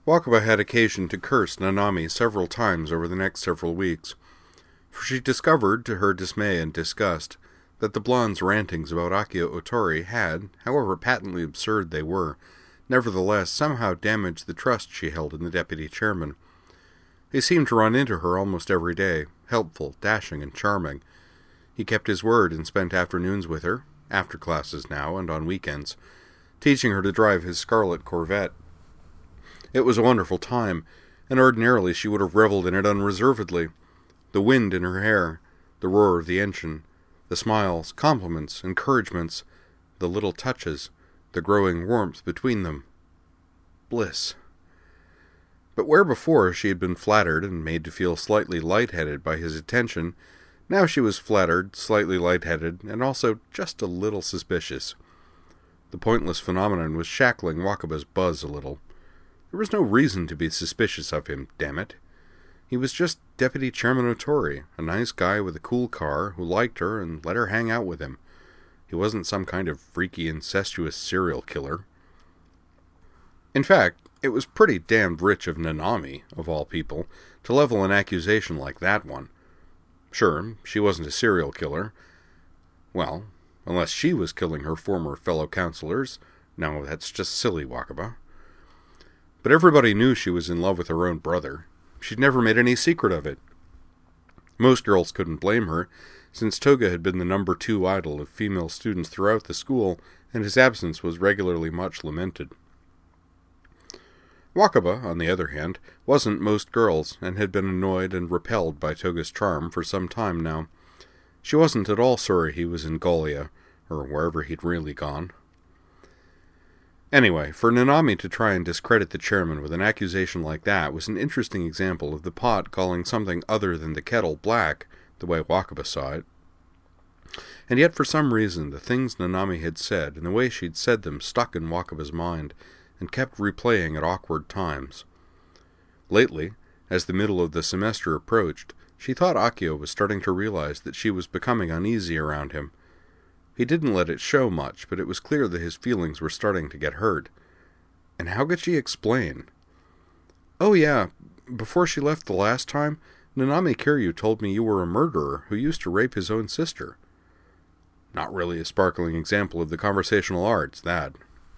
Wakaba had occasion to curse Nanami several times over the next several weeks, for she discovered, to her dismay and disgust, that the blonde's rantings about Akio Otori had, however patently absurd they were, nevertheless somehow damaged the trust she held in the deputy chairman. He seemed to run into her almost every day, helpful, dashing, and charming. He kept his word and spent afternoons with her, after classes now and on weekends, teaching her to drive his scarlet Corvette. It was a wonderful time, and ordinarily she would have reveled in it unreservedly. The wind in her hair, the roar of the engine, the smiles, compliments, encouragements, the little touches, the growing warmth between them. Bliss. But where before she had been flattered and made to feel slightly light-headed by his attention, now she was flattered, slightly light-headed, and also just a little suspicious. The pointless phenomenon was shackling Wakaba's buzz a little. There was no reason to be suspicious of him, damn it. He was just Deputy Chairman Otori, a nice guy with a cool car who liked her and let her hang out with him. He wasn't some kind of freaky, incestuous serial killer. In fact, it was pretty damned rich of Nanami, of all people, to level an accusation like that one. Sure, she wasn't a serial killer. Well, unless she was killing her former fellow counselors. No, that's just silly, Wakaba. But everybody knew she was in love with her own brother. She'd never made any secret of it. Most girls couldn't blame her, since Toga had been the number 2 idol of female students throughout the school, and his absence was regularly much lamented. Wakaba, on the other hand, wasn't most girls, and had been annoyed and repelled by Toga's charm for some time now. She wasn't at all sorry he was in Golia, or wherever he'd really gone. Anyway, for Nanami to try and discredit the chairman with an accusation like that was an interesting example of the pot calling something other than the kettle black, the way Wakaba saw it. And yet for some reason the things Nanami had said and the way she'd said them stuck in Wakaba's mind, and kept replaying at awkward times. Lately, as the middle of the semester approached, she thought Akio was starting to realize that she was becoming uneasy around him. He didn't let it show much, but it was clear that his feelings were starting to get hurt. And how could she explain? "Oh yeah, before she left the last time, Nanami Kiryu told me you were a murderer who used to rape his own sister." Not really a sparkling example of the conversational arts, that.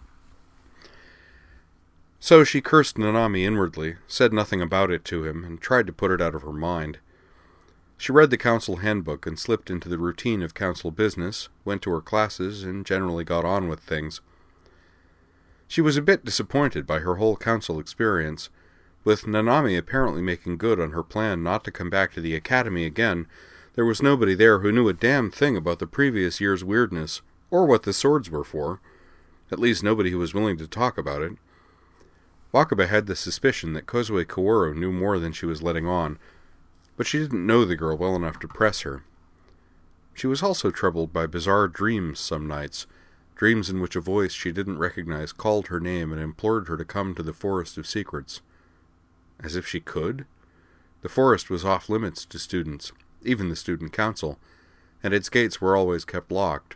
So she cursed Nanami inwardly, said nothing about it to him, and tried to put it out of her mind. She read the council handbook and slipped into the routine of council business, went to her classes, and generally got on with things. She was a bit disappointed by her whole council experience. With Nanami apparently making good on her plan not to come back to the academy again, there was nobody there who knew a damn thing about the previous year's weirdness, or what the swords were for. At least nobody who was willing to talk about it. Wakaba had the suspicion that Kozue Kaworu knew more than she was letting on, but she didn't know the girl well enough to press her. She was also troubled by bizarre dreams some nights, dreams in which a voice she didn't recognize called her name and implored her to come to the Forest of Secrets. As if she could? The forest was off limits to students, even the student council, and its gates were always kept locked.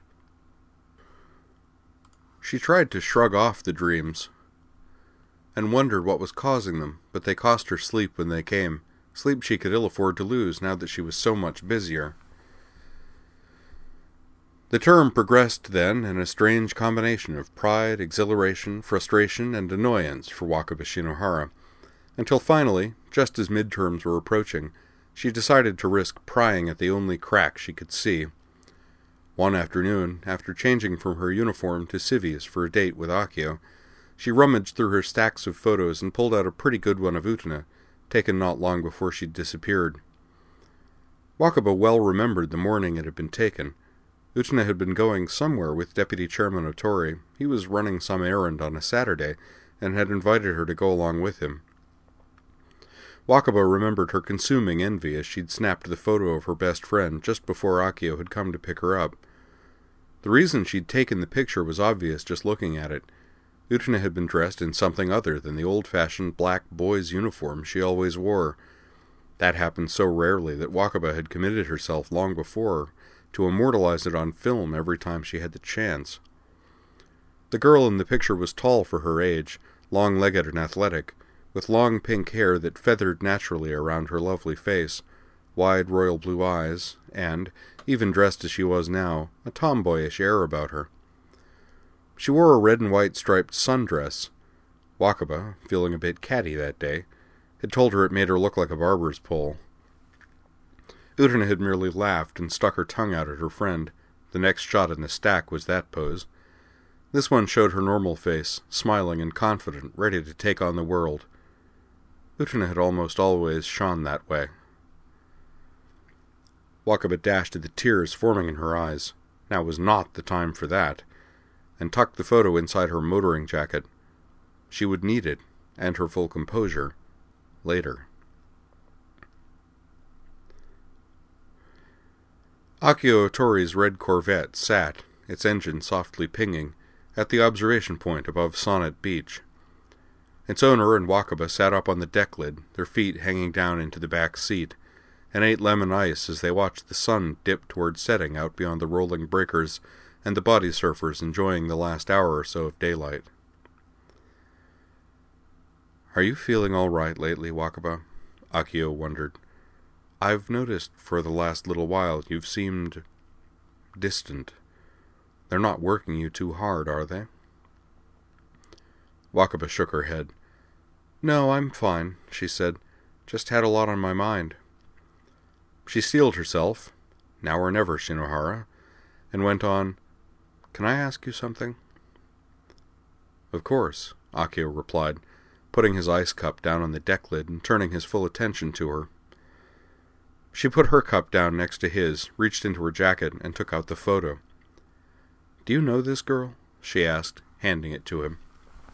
She tried to shrug off the dreams, and wondered what was causing them, but they cost her sleep when they came, sleep she could ill afford to lose now that she was so much busier. The term progressed then in a strange combination of pride, exhilaration, frustration, and annoyance for Wakaba Shinohara, until finally, just as midterms were approaching, she decided to risk prying at the only crack she could see. One afternoon, after changing from her uniform to civvies for a date with Akio, she rummaged through her stacks of photos and pulled out a pretty good one of Utena, taken not long before she'd disappeared. Wakaba well remembered the morning it had been taken. Utena had been going somewhere with Deputy Chairman Otori. He was running some errand on a Saturday, and had invited her to go along with him. Wakaba remembered her consuming envy as she'd snapped the photo of her best friend just before Akio had come to pick her up. The reason she'd taken the picture was obvious just looking at it. Utena had been dressed in something other than the old-fashioned black boy's uniform she always wore. That happened so rarely that Wakaba had committed herself long before to immortalize it on film every time she had the chance. The girl in the picture was tall for her age, long-legged and athletic, with long pink hair that feathered naturally around her lovely face, wide royal blue eyes, and, even dressed as she was now, a tomboyish air about her. She wore a red and white striped sundress. Wakaba, feeling a bit catty that day, had told her it made her look like a barber's pole. Utena had merely laughed and stuck her tongue out at her friend. The next shot in the stack was that pose. This one showed her normal face, smiling and confident, ready to take on the world. Utena had almost always shone that way. Wakaba dashed at the tears forming in her eyes. Now was not the time for that, and tucked the photo inside her motoring jacket. She would need it, and her full composure, later. Akio Otori's red Corvette sat, its engine softly pinging, at the observation point above Sonnet Beach. Its owner and Wakaba sat up on the deck lid, their feet hanging down into the back seat, and ate lemon ice as they watched the sun dip toward setting out beyond the rolling breakers and the body surfers enjoying the last hour or so of daylight. "Are you feeling all right lately, Wakaba?" Akio wondered. "I've noticed for the last little while you've seemed distant. They're not working you too hard, are they?" Wakaba shook her head. "No, I'm fine," she said. "Just had a lot on my mind." She steeled herself, now or never, Shinohara, and went on, "Can I ask you something?" "Of course," Akio replied, putting his ice cup down on the deck lid and turning his full attention to her. She put her cup down next to his, reached into her jacket, and took out the photo. "Do you know this girl?" she asked, handing it to him.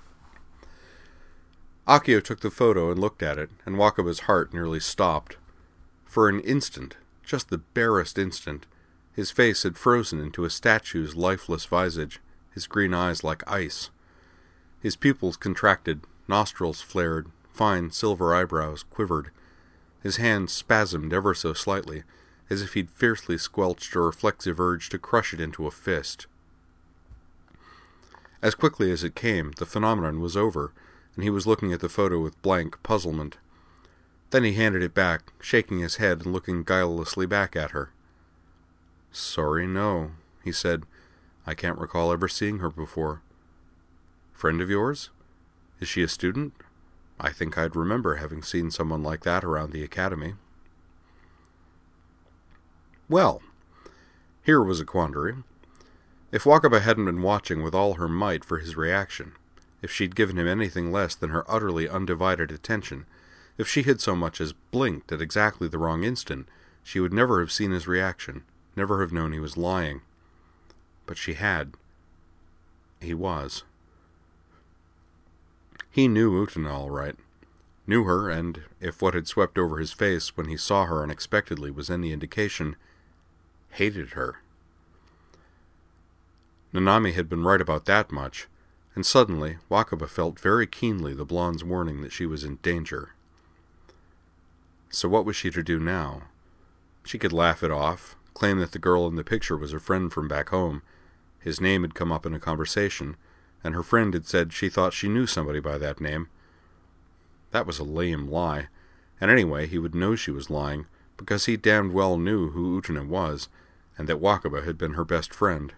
Akio took the photo and looked at it, and Wakaba's heart nearly stopped. For an instant, just the barest instant, his face had frozen into a statue's lifeless visage, his green eyes like ice. His pupils contracted, nostrils flared, fine silver eyebrows quivered. His hands spasmed ever so slightly, as if he'd fiercely squelched a reflexive urge to crush it into a fist. As quickly as it came, the phenomenon was over, and he was looking at the photo with blank puzzlement. Then he handed it back, shaking his head and looking guilelessly back at her. "Sorry, no," he said. "I can't recall ever seeing her before." "Friend of yours? Is she a student? I think I'd remember having seen someone like that around the academy." Well, here was a quandary. If Wakaba hadn't been watching with all her might for his reaction, if she'd given him anything less than her utterly undivided attention, if she had so much as blinked at exactly the wrong instant, she would never have seen his reaction, never have known he was lying. But she had. He was. He knew Utena all right. Knew her, and if what had swept over his face when he saw her unexpectedly was any indication, hated her. Nanami had been right about that much, and suddenly Wakaba felt very keenly the blonde's warning that she was in danger. So what was she to do now? She could laugh it off, claim that the girl in the picture was a friend from back home. His name had come up in a conversation, and her friend had said she thought she knew somebody by that name. That was a lame lie, and anyway he would know she was lying, because he damned well knew who Utena was, and that Wakaba had been her best friend.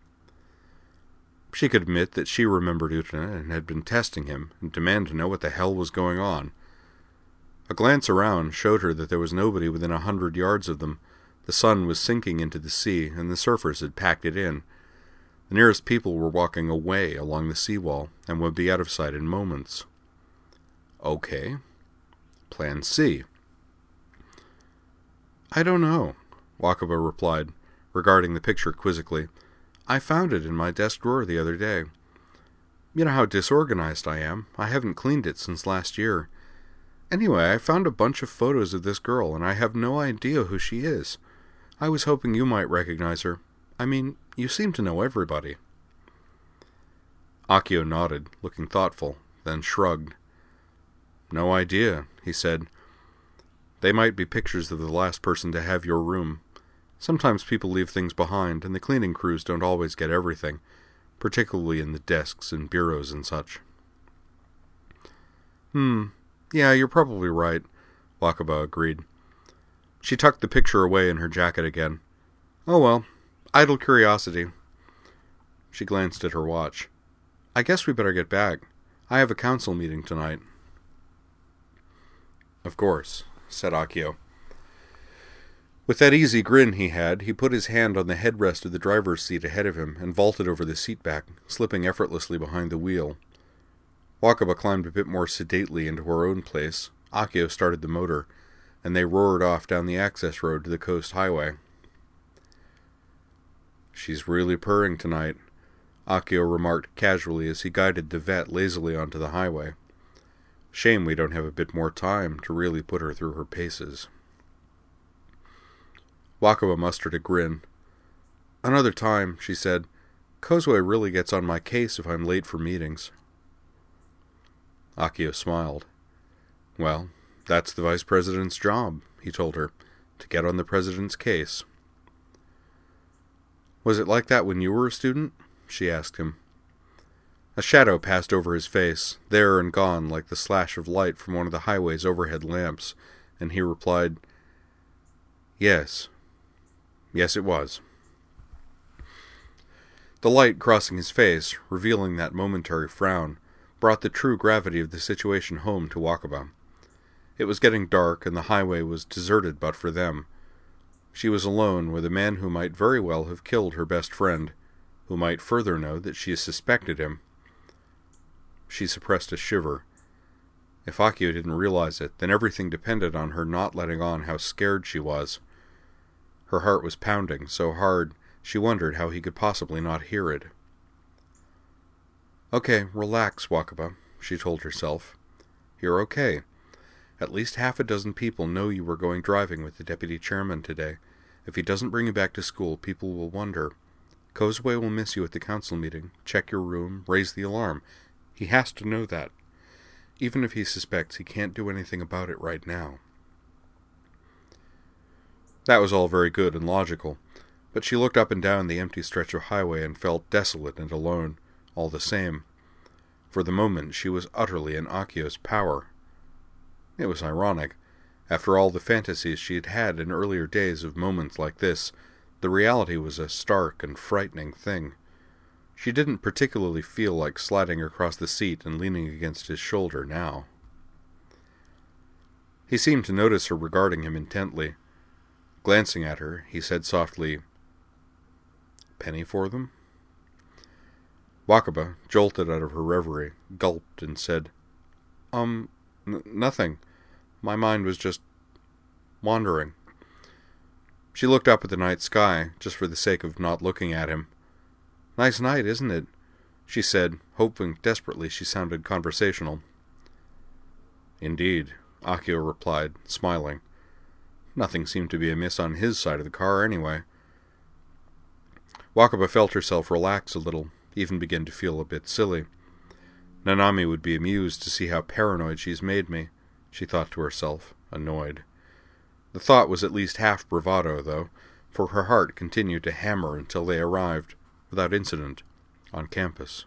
She could admit that she remembered Utena and had been testing him, and demand to know what the hell was going on. A glance around showed her that there was nobody within 100 yards of them. The sun was sinking into the sea, and the surfers had packed it in. The nearest people were walking away along the seawall, and would be out of sight in moments. Okay. Plan C. "I don't know," Wakaba replied, regarding the picture quizzically. "I found it in my desk drawer the other day. You know how disorganized I am. I haven't cleaned it since last year. Anyway, I found a bunch of photos of this girl, and I have no idea who she is. I was hoping you might recognize her. I mean, you seem to know everybody." Akio nodded, looking thoughtful, then shrugged. "No idea," he said. "They might be pictures of the last person to have your room. Sometimes people leave things behind, and the cleaning crews don't always get everything, particularly in the desks and bureaus and such." Yeah, you're probably right, Wakaba agreed. She tucked the picture away in her jacket again. Oh well, idle curiosity. She glanced at her watch. I guess we better get back. I have a council meeting tonight. Of course, said Akio. With that easy grin he had, he put his hand on the headrest of the driver's seat ahead of him and vaulted over the seat back, slipping effortlessly behind the wheel. Wakaba climbed a bit more sedately into her own place. Akio started the motor, and they roared off down the access road to the coast highway. She's really purring tonight, Akio remarked casually as he guided the vet lazily onto the highway. Shame we don't have a bit more time to really put her through her paces. Wakaba mustered a grin. Another time, she said. Kozue really gets on my case if I'm late for meetings. Akio smiled. Well, that's the vice president's job, he told her, to get on the president's case. Was it like that when you were a student? She asked him. A shadow passed over his face, there and gone like the slash of light from one of the highway's overhead lamps, and he replied, Yes. Yes, it was. The light crossing his face, revealing that momentary frown, brought the true gravity of the situation home to Wakaba. It was getting dark, and the highway was deserted but for them. She was alone with a man who might very well have killed her best friend, who might further know that she suspected him. She suppressed a shiver. If Akio didn't realize it, then everything depended on her not letting on how scared she was. Her heart was pounding so hard she wondered how he could possibly not hear it. Okay, relax, Wakaba, she told herself. You're okay. At least half a dozen people know you were going driving with the deputy chairman today. If he doesn't bring you back to school, people will wonder. Kozue will miss you at the council meeting, check your room, raise the alarm. He has to know that, even if he suspects he can't do anything about it right now. That was all very good and logical, but she looked up and down the empty stretch of highway and felt desolate and alone, all the same. For the moment she was utterly in Akio's power. It was ironic. After all the fantasies she had had in earlier days of moments like this, the reality was a stark and frightening thing. She didn't particularly feel like sliding across the seat and leaning against his shoulder now. He seemed to notice her regarding him intently. Glancing at her, he said softly, Penny for them? Wakaba, jolted out of her reverie, gulped and said, Nothing. My mind was just wandering. She looked up at the night sky, just for the sake of not looking at him. Nice night, isn't it? She said, hoping desperately she sounded conversational. Indeed, Akio replied, smiling. Nothing seemed to be amiss on his side of the car, anyway. Wakaba felt herself relax a little, even begin to feel a bit silly. Nanami would be amused to see how paranoid she's made me, she thought to herself, annoyed. The thought was at least half bravado, though, for her heart continued to hammer until they arrived, without incident, on campus.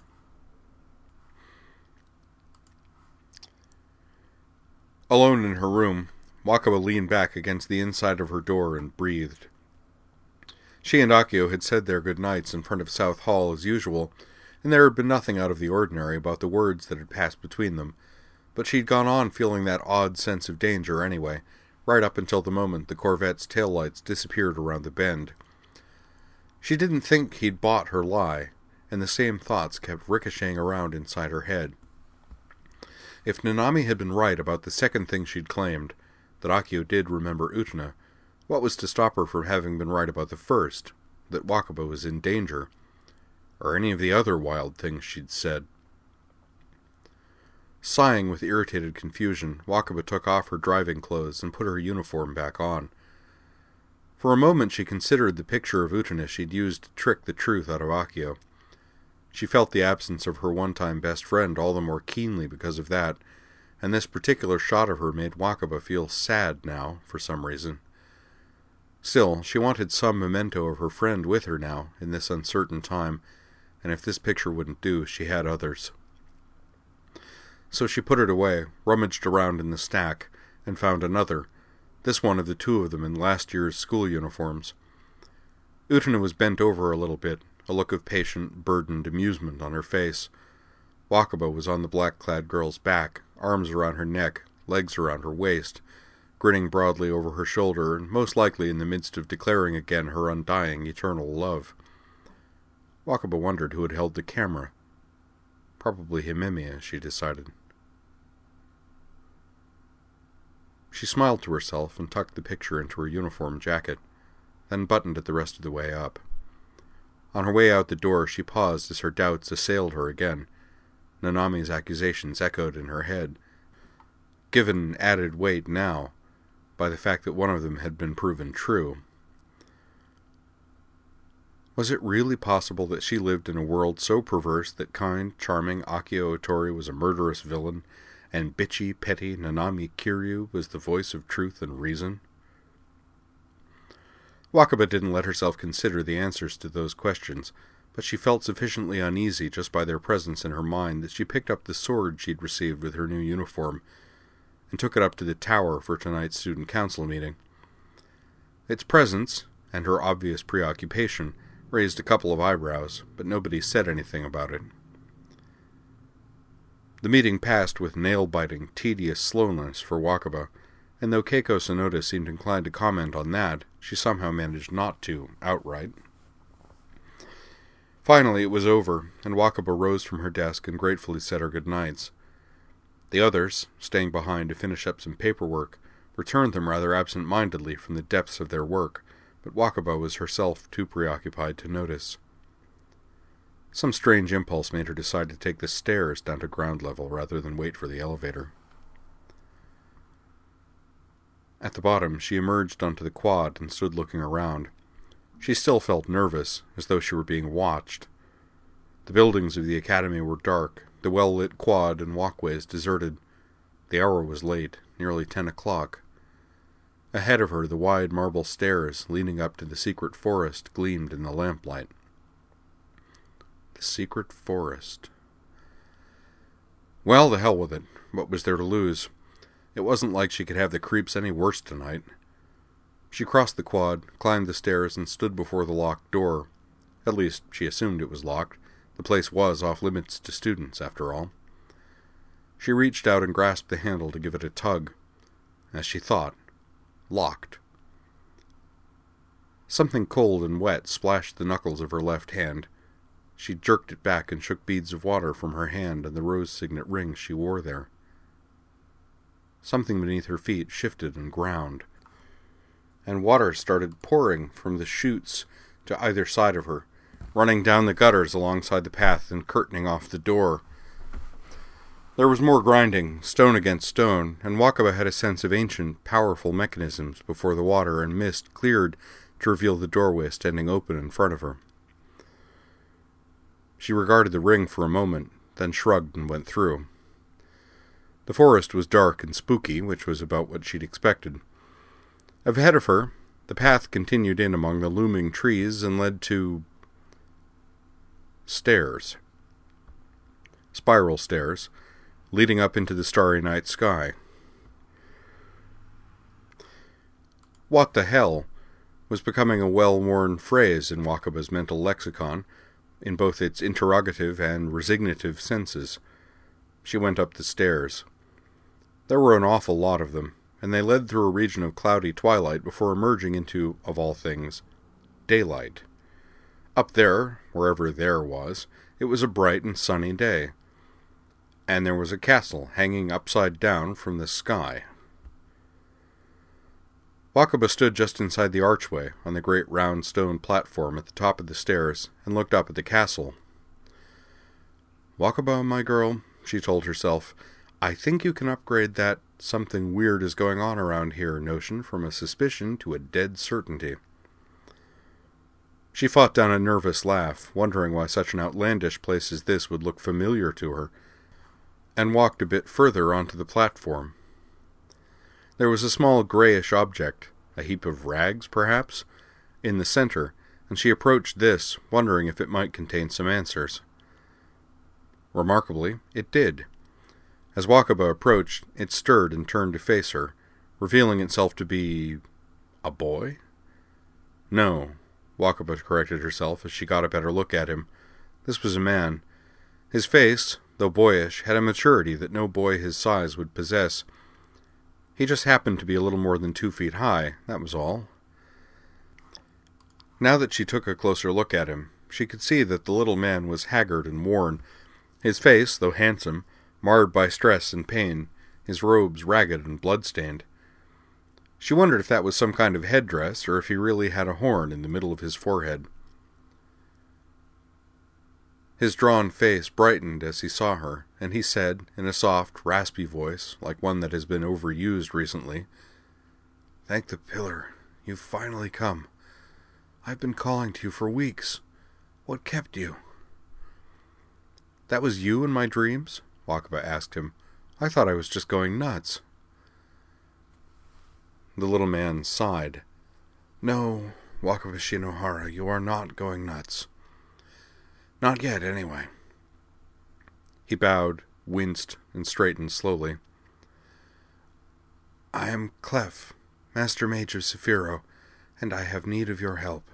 Alone in her room, Wakaba leaned back against the inside of her door and breathed. She and Akio had said their good nights in front of South Hall as usual, and there had been nothing out of the ordinary about the words that had passed between them, but she'd gone on feeling that odd sense of danger anyway, right up until the moment the Corvette's taillights disappeared around the bend. She didn't think he'd bought her lie, and the same thoughts kept ricocheting around inside her head. If Nanami had been right about the second thing she'd claimed, that Akio did remember Utena, what was to stop her from having been right about the first, that Wakaba was in danger, or any of the other wild things she'd said? Sighing with irritated confusion, Wakaba took off her driving clothes and put her uniform back on. For a moment she considered the picture of Utena she'd used to trick the truth out of Akio. She felt the absence of her one-time best friend all the more keenly because of that, and this particular shot of her made Wakaba feel sad now, for some reason. Still, she wanted some memento of her friend with her now, in this uncertain time, and if this picture wouldn't do, she had others. So she put it away, rummaged around in the stack, and found another, this one of the two of them in last year's school uniforms. Utena was bent over a little bit, a look of patient, burdened amusement on her face. Wakaba was on the black-clad girl's back, arms around her neck, legs around her waist, grinning broadly over her shoulder, and most likely in the midst of declaring again her undying, eternal love. Wakaba wondered who had held the camera. Probably Himemiya, she decided. She smiled to herself and tucked the picture into her uniform jacket, then buttoned it the rest of the way up. On her way out the door, she paused as her doubts assailed her again. Nanami's accusations echoed in her head, given added weight now by the fact that one of them had been proven true. Was it really possible that she lived in a world so perverse that kind, charming Akio Otori was a murderous villain, and bitchy, petty Nanami Kiryu was the voice of truth and reason? Wakaba didn't let herself consider the answers to those questions, but she felt sufficiently uneasy just by their presence in her mind that she picked up the sword she'd received with her new uniform and took it up to the tower for tonight's student council meeting. Its presence, and her obvious preoccupation, raised a couple of eyebrows, but nobody said anything about it. The meeting passed with nail-biting, tedious slowness for Wakaba, and though Keiko Sonoda seemed inclined to comment on that, she somehow managed not to, outright. Finally it was over, and Wakaba rose from her desk and gratefully said her goodnights. The others, staying behind to finish up some paperwork, returned them rather absent-mindedly from the depths of their work, but Wakaba was herself too preoccupied to notice. Some strange impulse made her decide to take the stairs down to ground level rather than wait for the elevator. At the bottom, she emerged onto the quad and stood looking around. She still felt nervous, as though she were being watched. The buildings of the academy were dark, the well-lit quad and walkways deserted. The hour was late, nearly 10 o'clock. Ahead of her, the wide marble stairs leading up to the secret forest gleamed in the lamplight. The secret forest. Well, the hell with it. What was there to lose? It wasn't like she could have the creeps any worse tonight. She crossed the quad, climbed the stairs, and stood before the locked door. At least, she assumed it was locked. The place was off-limits to students, after all. She reached out and grasped the handle to give it a tug. As she thought, locked. Something cold and wet splashed the knuckles of her left hand. She jerked it back and shook beads of water from her hand and the rose signet rings she wore there. Something beneath her feet shifted and ground, and water started pouring from the chutes to either side of her, running down the gutters alongside the path and curtaining off the door. There was more grinding, stone against stone, and Wakaba had a sense of ancient, powerful mechanisms before the water and mist cleared to reveal the doorway standing open in front of her. She regarded the ring for a moment, then shrugged and went through. The forest was dark and spooky, which was about what she'd expected. Ahead of her, the path continued in among the looming trees and led to stairs. Spiral stairs, leading up into the starry night sky. What the hell was becoming a well-worn phrase in Wakaba's mental lexicon, in both its interrogative and resignative senses. She went up the stairs. There were an awful lot of them, and they led through a region of cloudy twilight before emerging into, of all things, daylight. Up there, wherever there was, it was a bright and sunny day, and there was a castle hanging upside down from the sky. Wakaba stood just inside the archway on the great round stone platform at the top of the stairs and looked up at the castle. "Wakaba, my girl," she told herself, "I think you can upgrade that 'something weird is going on around here' notion from a suspicion to a dead certainty." She fought down a nervous laugh, wondering why such an outlandish place as this would look familiar to her, and walked a bit further onto the platform. There was a small grayish object, a heap of rags, perhaps, in the center, and she approached this, wondering if it might contain some answers. Remarkably, it did. As Wakaba approached, it stirred and turned to face her, revealing itself to be a boy? No, Wakaba corrected herself as she got a better look at him. This was a man. His face, though boyish, had a maturity that no boy his size would possess. He just happened to be a little more than 2 feet high, that was all. Now that she took a closer look at him, she could see that the little man was haggard and worn, his face, though handsome, marred by stress and pain, his robes ragged and blood-stained. She wondered if that was some kind of headdress, or if he really had a horn in the middle of his forehead. His drawn face brightened as he saw her, and he said, in a soft, raspy voice, like one that has been overused recently, "Thank the pillar, you've finally come. I've been calling to you for weeks. What kept you?" "That was you in my dreams?" Wakaba asked him. "I thought I was just going nuts." The little man sighed. "No, Wakaba Shinohara, you are not going nuts. Not yet, anyway." He bowed, winced, and straightened slowly. "I am Clef, Master Mage of Sephiroth, and I have need of your help."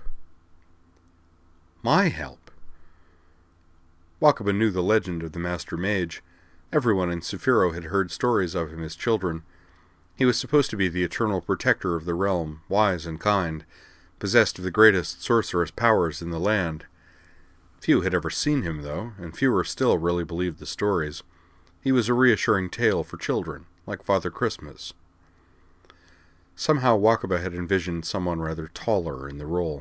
"My help?" Wakaba knew the legend of the Master Mage. Everyone in Sephiroth had heard stories of him as children. He was supposed to be the eternal protector of the realm, wise and kind, possessed of the greatest sorcerous powers in the land. Few had ever seen him, though, and fewer still really believed the stories. He was a reassuring tale for children, like Father Christmas. Somehow Wakaba had envisioned someone rather taller in the role.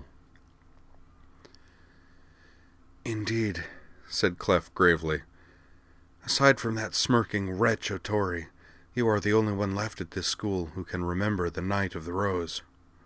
"Indeed," said Clef gravely. "Aside from that smirking wretch Otori, you are the only one left at this school who can remember the Night of the Rose."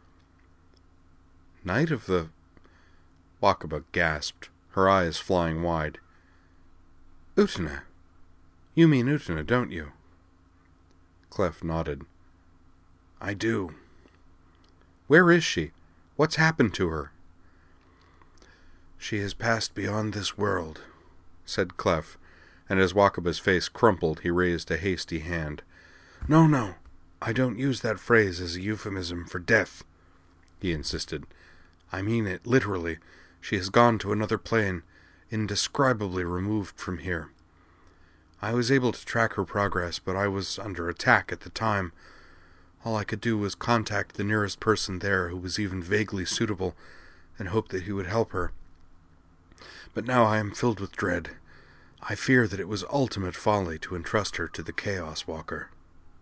"Night of the—" Wakaba gasped, her eyes flying wide. "Utena. You mean Utena, don't you?" Clef nodded. "I do." "Where is she? What's happened to her?" "She has passed beyond this world," said Clef, and as Wakaba's face crumpled, he raised a hasty hand. No, I don't use that phrase as a euphemism for death," he insisted. "I mean it literally. She has gone to another plane, indescribably removed from here. I was able to track her progress, but I was under attack at the time. All I could do was contact the nearest person there who was even vaguely suitable, and hope that he would help her. But now I am filled with dread. I fear that it was ultimate folly to entrust her to the Chaos Walker."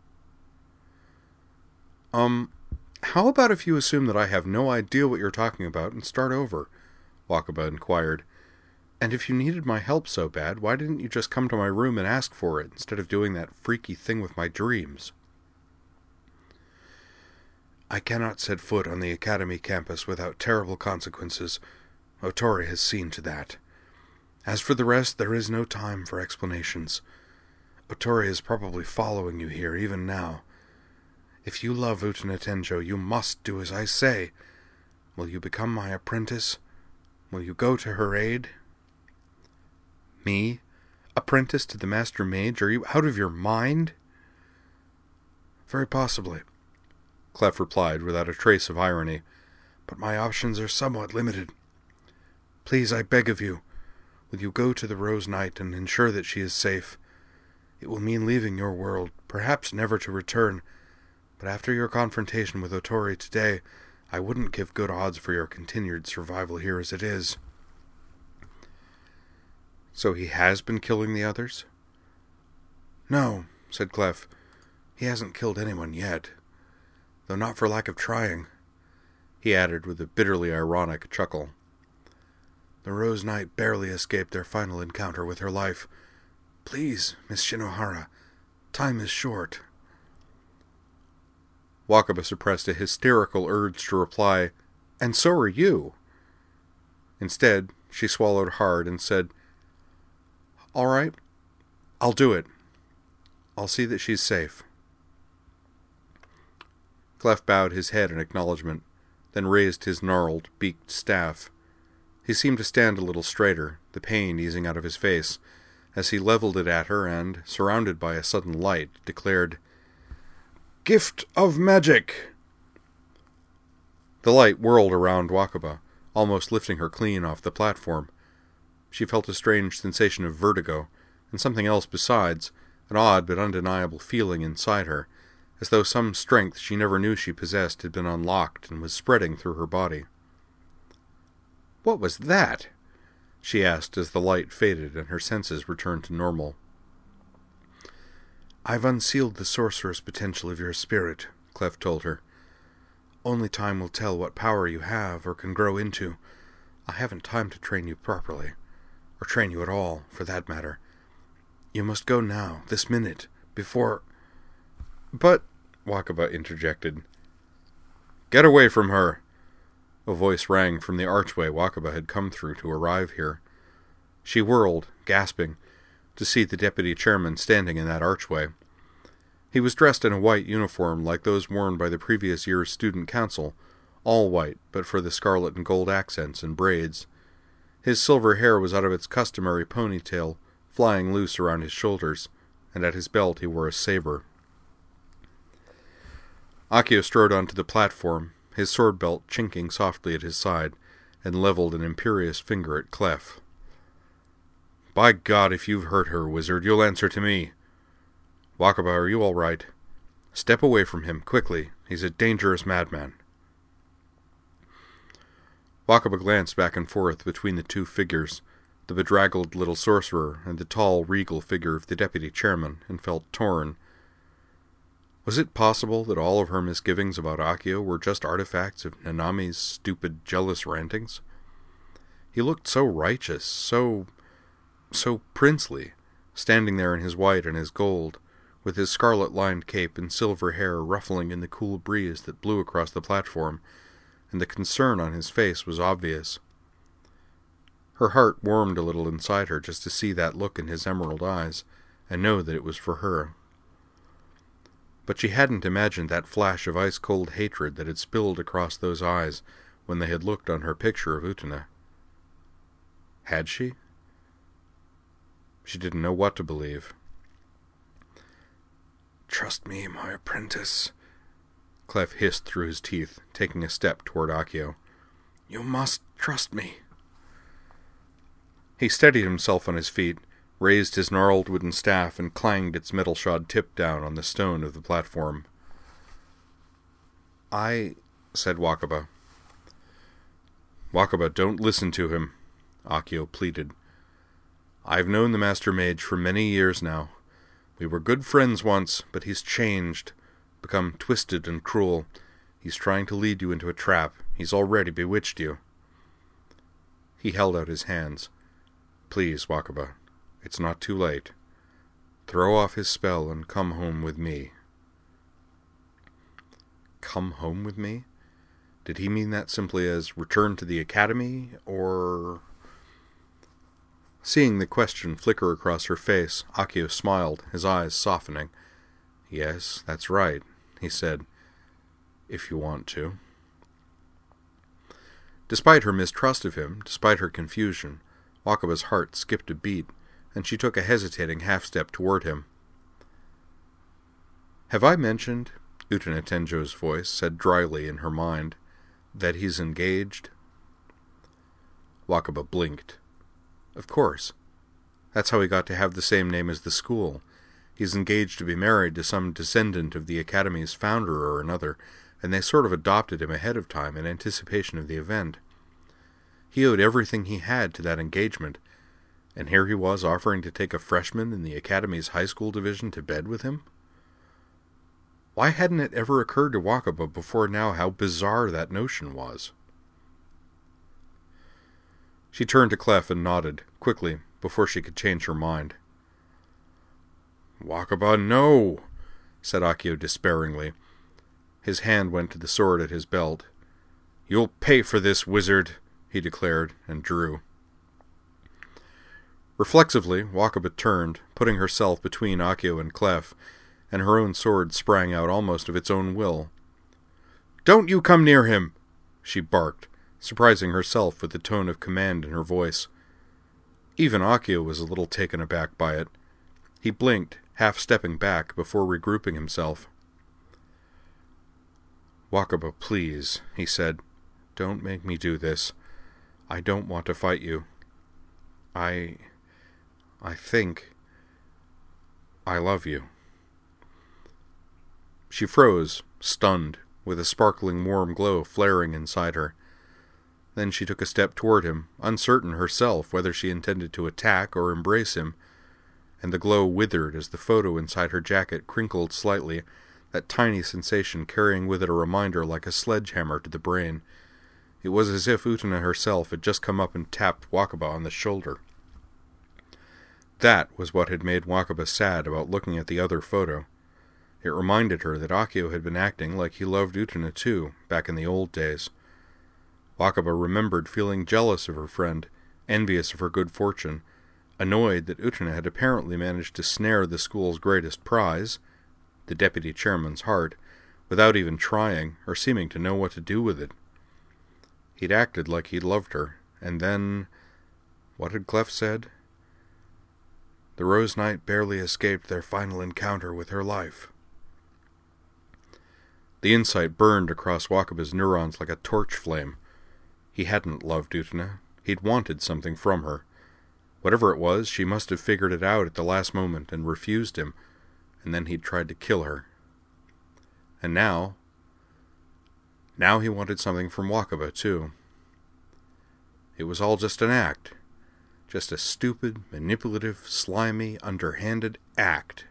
How about if you assume that I have no idea what you're talking about and start over?" Wakaba inquired. "And if you needed my help so bad, why didn't you just come to my room and ask for it, instead of doing that freaky thing with my dreams?" "I cannot set foot on the Academy campus without terrible consequences. Otori has seen to that. As for the rest, there is no time for explanations. Otori is probably following you here even now. If you love Utena Tenjo, you must do as I say. Will you become my apprentice? Will you go to her aid?" "Me? Apprentice to the Master Mage? Are you out of your mind?" "Very possibly," Clef replied without a trace of irony, "but my options are somewhat limited. Please, I beg of you, will you go to the Rose Knight and ensure that she is safe? It will mean leaving your world, perhaps never to return, but after your confrontation with Otori today, I wouldn't give good odds for your continued survival here as it is." "So he has been killing the others?" "No," said Clef. "He hasn't killed anyone yet. Though not for lack of trying," he added with a bitterly ironic chuckle. "The Rose Knight barely escaped their final encounter with her life. Please, Miss Shinohara, time is short." Wakaba suppressed a hysterical urge to reply, "And so are you." Instead, she swallowed hard and said, "All right, I'll do it. I'll see that she's safe." Clef bowed his head in acknowledgement, then raised his gnarled, beaked staff. He seemed to stand a little straighter, the pain easing out of his face, as he leveled it at her and, surrounded by a sudden light, declared, "Gift of magic!" The light whirled around Wakaba, almost lifting her clean off the platform. She felt a strange sensation of vertigo, and something else besides, an odd but undeniable feeling inside her, as though some strength she never knew she possessed had been unlocked and was spreading through her body. "What was that?" she asked as the light faded and her senses returned to normal. "I've unsealed the sorcerous potential of your spirit," Clef told her. "Only time will tell what power you have or can grow into. I haven't time to train you properly, or train you at all, for that matter. You must go now, this minute, before—" "But," Wakaba interjected. "Get away from her!" A voice rang from the archway Wakaba had come through to arrive here. She whirled, gasping, to see the deputy chairman standing in that archway. He was dressed in a white uniform like those worn by the previous year's student council, all white but for the scarlet and gold accents and braids. His silver hair was out of its customary ponytail, flying loose around his shoulders, and at his belt he wore a saber. Akio strode onto the platform, his sword belt chinking softly at his side, and leveled an imperious finger at Clef. "By God, if you've hurt her, wizard, you'll answer to me. Wakaba, are you all right? Step away from him, quickly. He's a dangerous madman." Wakaba glanced back and forth between the two figures, the bedraggled little sorcerer and the tall, regal figure of the deputy chairman, and felt torn. Was it possible that all of her misgivings about Akio were just artifacts of Nanami's stupid, jealous rantings? He looked so righteous, so princely, standing there in his white and his gold, with his scarlet-lined cape and silver hair ruffling in the cool breeze that blew across the platform, and the concern on his face was obvious. Her heart warmed a little inside her just to see that look in his emerald eyes, and know that it was for her. But she hadn't imagined that flash of ice-cold hatred that had spilled across those eyes when they had looked on her picture of Utena. Had she? She didn't know what to believe. "Trust me, my apprentice," Clef hissed through his teeth, taking a step toward Akio. "You must trust me." He steadied himself on his feet, raised his gnarled wooden staff, and clanged its metal-shod tip down on the stone of the platform. "I," said Wakaba. "Wakaba, don't listen to him," Akio pleaded. "I've known the Master Mage for many years now. We were good friends once, but he's changed, become twisted and cruel. He's trying to lead you into a trap. He's already bewitched you." He held out his hands. "Please, Wakaba, it's not too late. Throw off his spell and come home with me." Come home with me? Did he mean that simply as return to the academy, or... Seeing the question flicker across her face, Akio smiled, his eyes softening. "Yes, that's right," he said. "If you want to." Despite her mistrust of him, despite her confusion, Wakaba's heart skipped a beat, and she took a hesitating half-step toward him. "Have I mentioned," Utena Tenjo's voice said dryly in her mind, "that he's engaged?" Wakaba blinked. "Of course. That's how he got to have the same name as the school. He's engaged to be married to some descendant of the Academy's founder or another, and they sort of adopted him ahead of time in anticipation of the event. He owed everything he had to that engagement, and here he was offering to take a freshman in the Academy's high school division to bed with him? Why hadn't it ever occurred to Wakaba before now how bizarre that notion was? She turned to Clef and nodded, quickly, before she could change her mind. "Wakaba, no!" said Akio despairingly. His hand went to the sword at his belt. "You'll pay for this, wizard," he declared, and drew. Reflexively, Wakaba turned, putting herself between Akio and Clef, and her own sword sprang out almost of its own will. "Don't you come near him!" she barked, surprising herself with the tone of command in her voice. Even Akio was a little taken aback by it. He blinked, half-stepping back before regrouping himself. "Wakaba, please," he said. "Don't make me do this. I don't want to fight you. I think I love you." She froze, stunned, with a sparkling warm glow flaring inside her. Then she took a step toward him, uncertain herself whether she intended to attack or embrace him, and the glow withered as the photo inside her jacket crinkled slightly, that tiny sensation carrying with it a reminder like a sledgehammer to the brain. It was as if Utena herself had just come up and tapped Wakaba on the shoulder. That was what had made Wakaba sad about looking at the other photo. It reminded her that Akio had been acting like he loved Utena too, back in the old days. Wakaba remembered feeling jealous of her friend, envious of her good fortune, annoyed that Utena had apparently managed to snare the school's greatest prize, the deputy chairman's heart, without even trying or seeming to know what to do with it. He'd acted like he'd loved her, and then... what had Clef said? The Rose Knight barely escaped their final encounter with her life. The insight burned across Wakaba's neurons like a torch flame. He hadn't loved Utena. He'd wanted something from her. Whatever it was, she must have figured it out at the last moment and refused him, and then he'd tried to kill her. And now he wanted something from Wakaba, too. It was all just an act. Just a stupid, manipulative, slimy, underhanded act.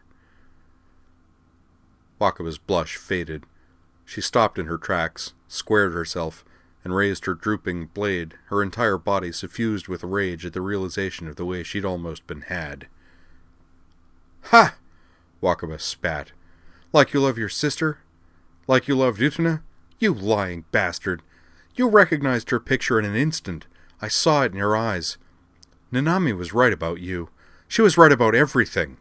Wakaba's blush faded. She stopped in her tracks, squared herself, and raised her drooping blade, her entire body suffused with rage at the realization of the way she'd almost been had. "Ha!" Wakaba spat. "Like you love your sister? Like you loved Utena? You lying bastard! You recognized her picture in an instant. I saw it in your eyes. Nanami was right about you. She was right about everything."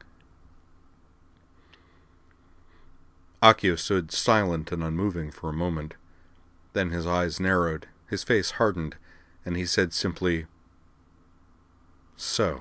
Akio stood silent and unmoving for a moment. Then his eyes narrowed, his face hardened, and he said simply, "So."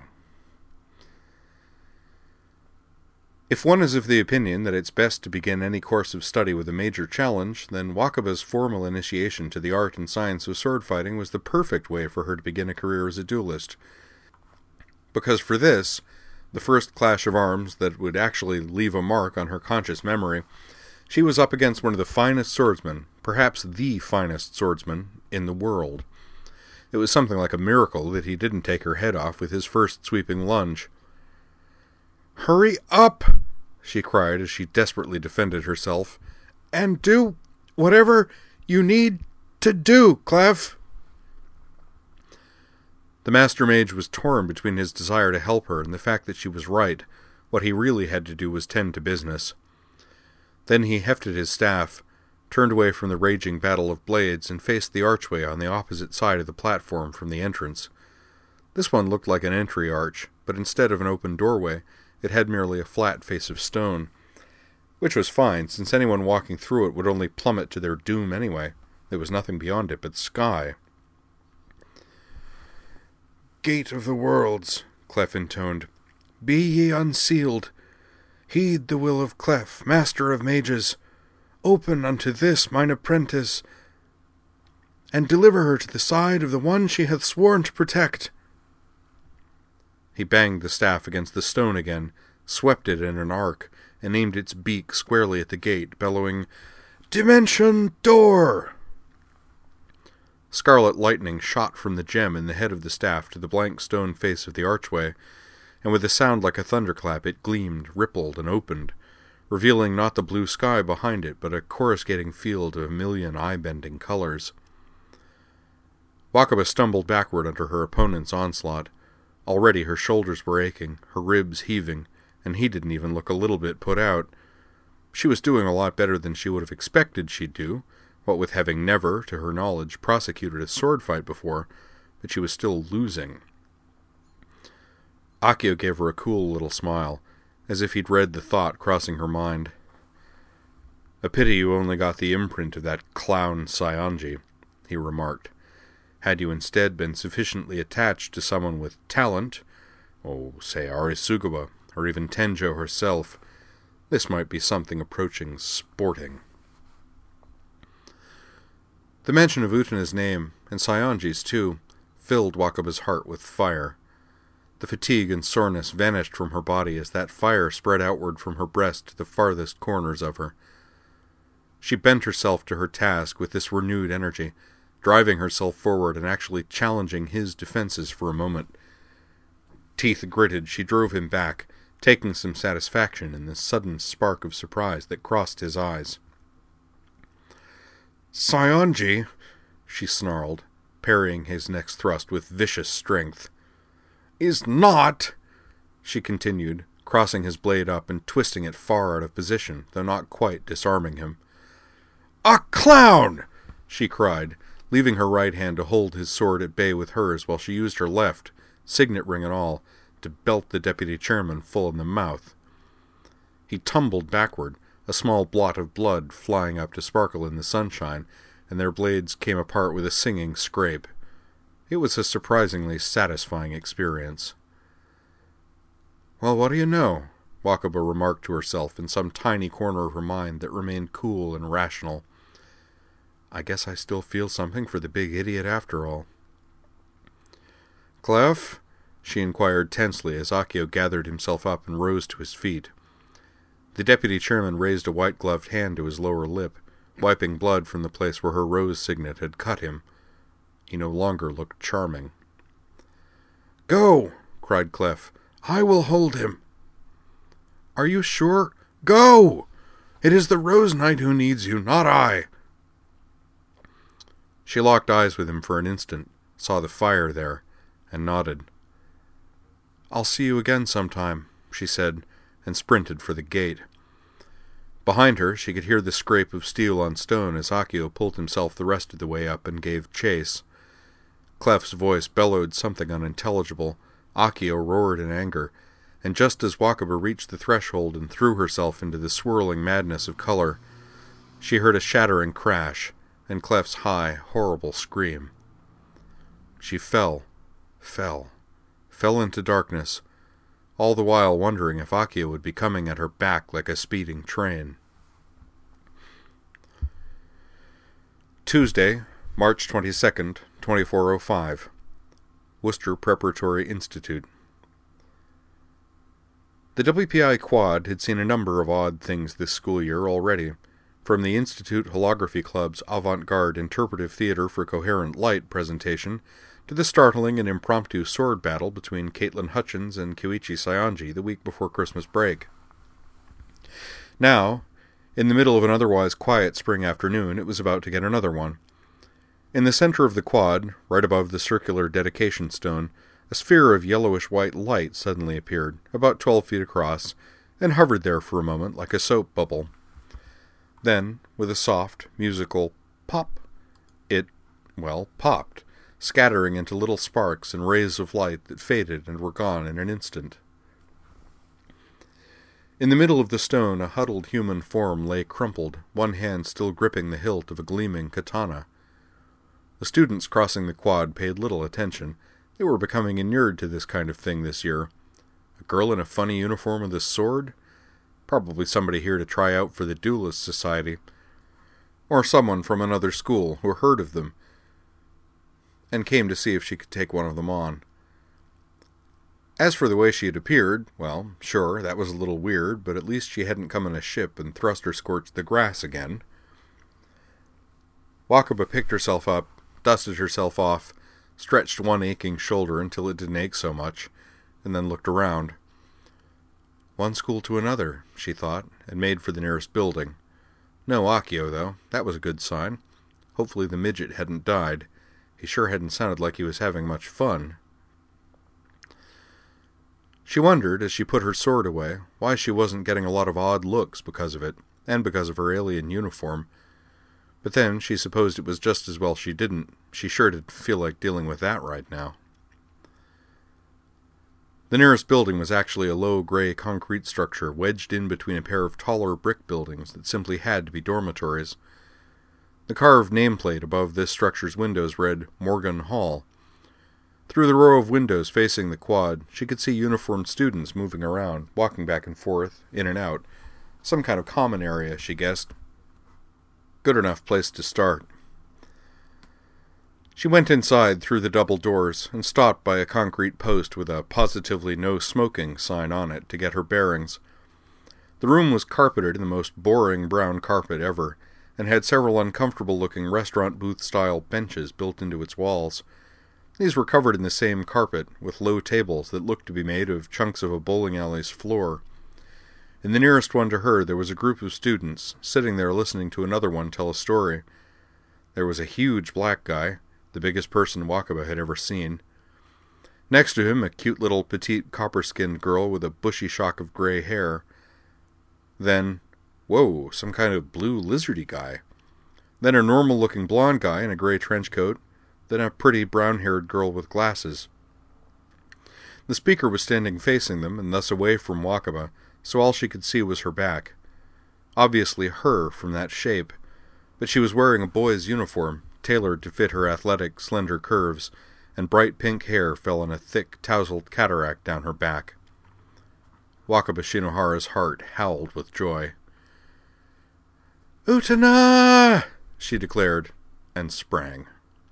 If one is of the opinion that it's best to begin any course of study with a major challenge, then Wakaba's formal initiation to the art and science of sword fighting was the perfect way for her to begin a career as a duelist. Because for this, the first clash of arms that would actually leave a mark on her conscious memory, she was up against one of the finest swordsmen, perhaps the finest swordsman, in the world. It was something like a miracle that he didn't take her head off with his first sweeping lunge. "Hurry up!" she cried as she desperately defended herself. "And do whatever you need to do, Clef!" The Master Mage was torn between his desire to help her and the fact that she was right. What he really had to do was tend to business. Then he hefted his staff, turned away from the raging battle of blades, and faced the archway on the opposite side of the platform from the entrance. This one looked like an entry arch, but instead of an open doorway, it had merely a flat face of stone, which was fine, since anyone walking through it would only plummet to their doom anyway. There was nothing beyond it but sky. "Gate of the Worlds," Clef intoned, "be ye unsealed. Heed the will of Clef, Master of Mages. Open unto this mine apprentice, and deliver her to the side of the one she hath sworn to protect." He banged the staff against the stone again, swept it in an arc, and aimed its beak squarely at the gate, bellowing, "Dimension Door!" Scarlet lightning shot from the gem in the head of the staff to the blank stone face of the archway, and with a sound like a thunderclap it gleamed, rippled, and opened, revealing not the blue sky behind it, but a coruscating field of a million eye-bending colors. Wakaba stumbled backward under her opponent's onslaught. Already her shoulders were aching, her ribs heaving, and he didn't even look a little bit put out. She was doing a lot better than she would have expected she'd do, what with having never, to her knowledge, prosecuted a sword fight before, but she was still losing. Akio gave her a cool little smile, as if he'd read the thought crossing her mind. "A pity you only got the imprint of that clown Saionji," he remarked. "Had you instead been sufficiently attached to someone with talent, Oh, say Arisugawa, or even Tenjo herself. This might be something approaching sporting. The mention of Utena's name, and Saionji's too, filled Wakaba's heart with fire. The fatigue and soreness vanished from her body as that fire spread outward from her breast to the farthest corners of her. She bent herself to her task with this renewed energy, driving herself forward and actually challenging his defenses for a moment. Teeth gritted, she drove him back, taking some satisfaction in the sudden spark of surprise that crossed his eyes. "Saionji," she snarled, parrying his next thrust with vicious strength, "is not," she continued, crossing his blade up and twisting it far out of position, though not quite disarming him. "A clown!" she cried, leaving her right hand to hold his sword at bay with hers while she used her left, signet ring and all, to belt the deputy chairman full in the mouth. He tumbled backward, a small blot of blood flying up to sparkle in the sunshine, and their blades came apart with a singing scrape. It was a surprisingly satisfying experience. "Well, what do you know?" Wakaba remarked to herself in some tiny corner of her mind that remained cool and rational. "I guess I still feel something for the big idiot after all." "Clef?" she inquired tensely as Akio gathered himself up and rose to his feet. The deputy chairman raised a white-gloved hand to his lower lip, wiping blood from the place where her rose signet had cut him. He no longer looked charming. "Go!" cried Clef. "I will hold him." "Are you sure? Go! It is the Rose Knight who needs you, not I." She locked eyes with him for an instant, saw the fire there, and nodded. "I'll see you again sometime," she said, and sprinted for the gate. Behind her, she could hear the scrape of steel on stone as Akio pulled himself the rest of the way up and gave chase. Clef's voice bellowed something unintelligible. Akio roared in anger, and just as Wakaba reached the threshold and threw herself into the swirling madness of color, she heard a shattering crash, and Clef's high, horrible scream. She fell into darkness, all the while wondering if Akio would be coming at her back like a speeding train. Tuesday, March 22nd, 2405. Worcester Preparatory Institute. The WPI Quad had seen a number of odd things this school year already, from the Institute Holography Club's avant-garde interpretive theater for coherent light presentation to the startling and impromptu sword battle between Caitlin Hutchins and Koichi Saionji the week before Christmas break. Now, in the middle of an otherwise quiet spring afternoon, it was about to get another one. In the center of the quad, right above the circular dedication stone, a sphere of yellowish-white light suddenly appeared, about 12 feet across, and hovered there for a moment like a soap bubble. Then, with a soft, musical pop, it popped, scattering into little sparks and rays of light that faded and were gone in an instant. In the middle of the stone, a huddled human form lay crumpled, one hand still gripping the hilt of a gleaming katana. The students crossing the quad paid little attention. They were becoming inured to this kind of thing this year. A girl in a funny uniform with a sword? Probably somebody here to try out for the Duelist Society. Or someone from another school who heard of them and came to see if she could take one of them on. As for the way she had appeared, well, sure, that was a little weird, but at least she hadn't come in a ship and thrust or scorched the grass again. Wakaba picked herself up, dusted herself off, stretched one aching shoulder until it didn't ache so much, and then looked around. One school to another, she thought, and made for the nearest building. No Akio, though. That was a good sign. Hopefully the midget hadn't died. He sure hadn't sounded like he was having much fun. She wondered, as she put her sword away, why she wasn't getting a lot of odd looks because of it, and because of her alien uniform. But then she supposed it was just as well she didn't. She sure didn't feel like dealing with that right now. The nearest building was actually a low gray concrete structure wedged in between a pair of taller brick buildings that simply had to be dormitories. The carved nameplate above this structure's windows read Morgan Hall. Through the row of windows facing the quad, she could see uniformed students moving around, walking back and forth, in and out. Some kind of common area, she guessed. Good enough place to start. She went inside through the double doors and stopped by a concrete post with a positively no smoking sign on it to get her bearings. The room was carpeted in the most boring brown carpet ever, and had several uncomfortable-looking restaurant booth-style benches built into its walls. These were covered in the same carpet, with low tables that looked to be made of chunks of a bowling alley's floor. In the nearest one to her there was a group of students, sitting there listening to another one tell a story. There was a huge black guy, the biggest person Wakaba had ever seen. Next to him, a cute little petite copper-skinned girl with a bushy shock of gray hair. Then, whoa, some kind of blue lizardy guy. Then a normal-looking blonde guy in a gray trench coat. Then a pretty brown-haired girl with glasses. The speaker was standing facing them, and thus away from Wakaba, so all she could see was her back. Obviously her from that shape, but she was wearing a boy's uniform, tailored to fit her athletic, slender curves, and bright pink hair fell in a thick, tousled cataract down her back. Wakaba Shinohara's heart howled with joy. "Utena!" she declared, and sprang.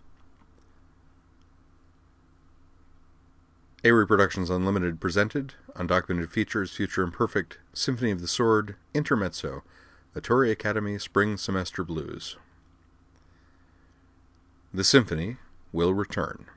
Avery Productions Unlimited presented Undocumented Features, Future Imperfect, Symphony of the Sword, Intermezzo, Otori Academy Spring Semester Blues. The symphony will return.